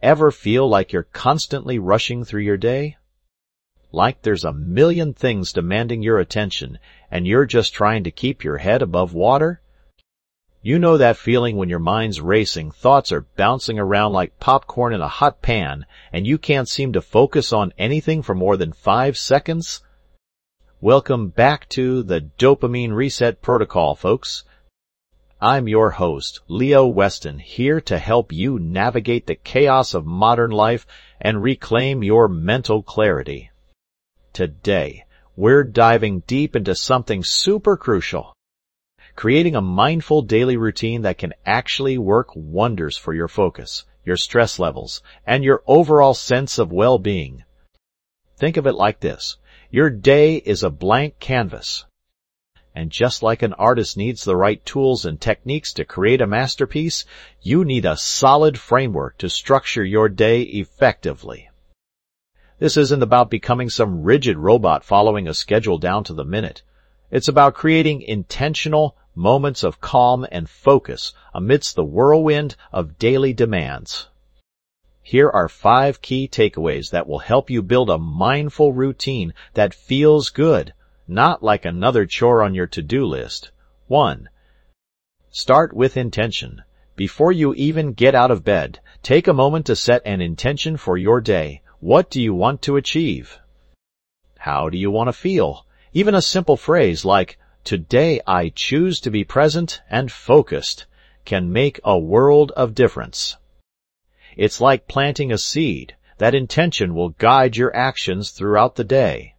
Ever feel like you're constantly rushing through your day? Like there's a million things demanding your attention, and you're just trying to keep your head above water? You know that feeling when your mind's racing, thoughts are bouncing around like popcorn in a hot pan, and you can't seem to focus on anything for more than 5 seconds? Welcome back to the Dopamine Reset Protocol, folks. I'm your host, Leo Weston, here to help you navigate the chaos of modern life and reclaim your mental clarity. Today, we're diving deep into something super crucial. Creating a mindful daily routine that can actually work wonders for your focus, your stress levels, and your overall sense of well-being. Think of it like this. Your day is a blank canvas. And just like an artist needs the right tools and techniques to create a masterpiece, you need a solid framework to structure your day effectively. This isn't about becoming some rigid robot following a schedule down to the minute. It's about creating intentional moments of calm and focus amidst the whirlwind of daily demands. Here are 5 key takeaways that will help you build a mindful routine that feels good, not like another chore on your to-do list. 1. Start with intention. Before you even get out of bed, take a moment to set an intention for your day. What do you want to achieve? How do you want to feel? Even a simple phrase like, "Today I choose to be present and focused," can make a world of difference. It's like planting a seed. That intention will guide your actions throughout the day.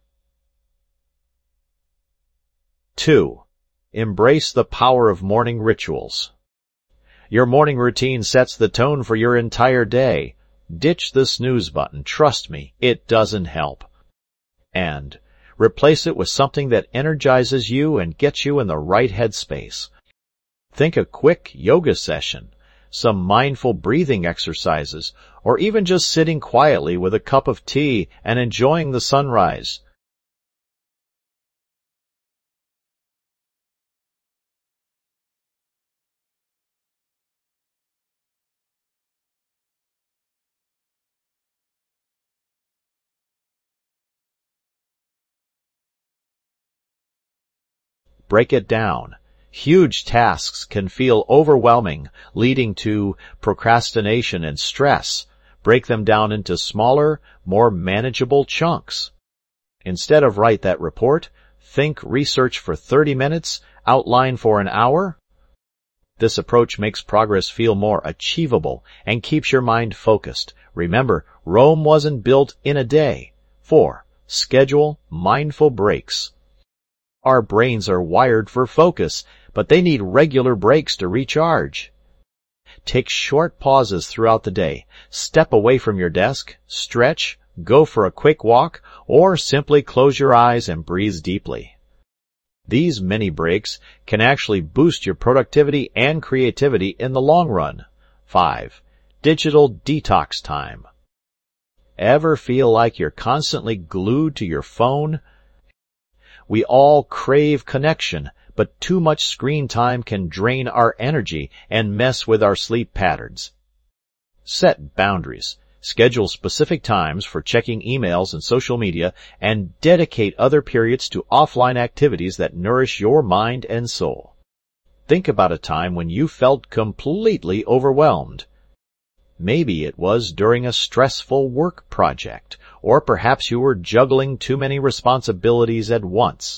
2. Embrace the power of morning rituals. Your morning routine sets the tone for your entire day. Ditch the snooze button. Trust me, it doesn't help. And replace it with something that energizes you and gets you in the right headspace. Think a quick yoga session, some mindful breathing exercises, or even just sitting quietly with a cup of tea and enjoying the sunrise. Break it down. Huge tasks can feel overwhelming, leading to procrastination and stress. Break them down into smaller, more manageable chunks. Instead of write that report, think research for 30 minutes, outline for an hour. This approach makes progress feel more achievable and keeps your mind focused. Remember, Rome wasn't built in a day. 4. Schedule mindful breaks. Our brains are wired for focus, but they need regular breaks to recharge. Take short pauses throughout the day. Step away from your desk, stretch, go for a quick walk, or simply close your eyes and breathe deeply. These mini breaks can actually boost your productivity and creativity in the long run. 5. Digital detox time. Ever feel like you're constantly glued to your phone? We all crave connection, but too much screen time can drain our energy and mess with our sleep patterns. Set boundaries. Schedule specific times for checking emails and social media, and dedicate other periods to offline activities that nourish your mind and soul. Think about a time when you felt completely overwhelmed. Maybe it was during a stressful work project, or perhaps you were juggling too many responsibilities at once.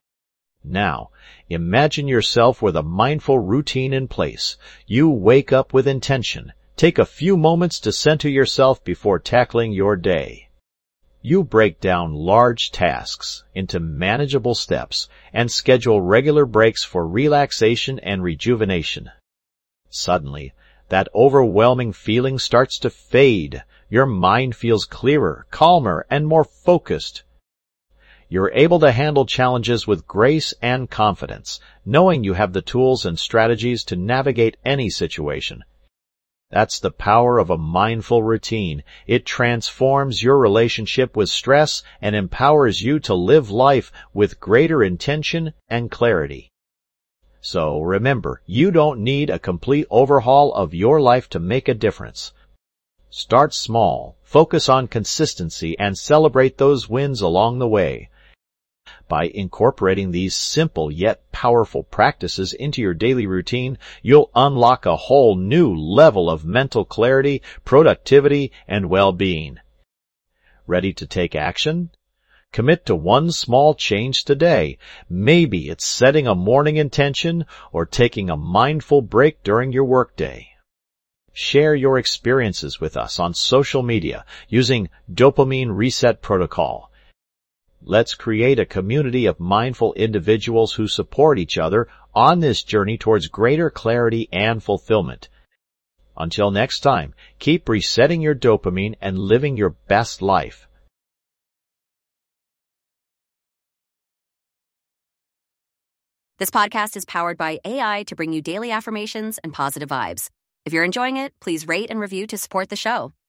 Now, imagine yourself with a mindful routine in place. You wake up with intention. Take a few moments to center yourself before tackling your day. You break down large tasks into manageable steps and schedule regular breaks for relaxation and rejuvenation. Suddenly, that overwhelming feeling starts to fade. Your mind feels clearer, calmer, and more focused. You're able to handle challenges with grace and confidence, knowing you have the tools and strategies to navigate any situation. That's the power of a mindful routine. It transforms your relationship with stress and empowers you to live life with greater intention and clarity. So remember, you don't need a complete overhaul of your life to make a difference. Start small, focus on consistency, and celebrate those wins along the way. By incorporating these simple yet powerful practices into your daily routine, you'll unlock a whole new level of mental clarity, productivity, and well-being. Ready to take action? Commit to one small change today. Maybe it's setting a morning intention or taking a mindful break during your workday. Share your experiences with us on social media using Dopamine Reset Protocol. Let's create a community of mindful individuals who support each other on this journey towards greater clarity and fulfillment. Until next time, keep resetting your dopamine and living your best life. This podcast is powered by AI to bring you daily affirmations and positive vibes. If you're enjoying it, please rate and review to support the show.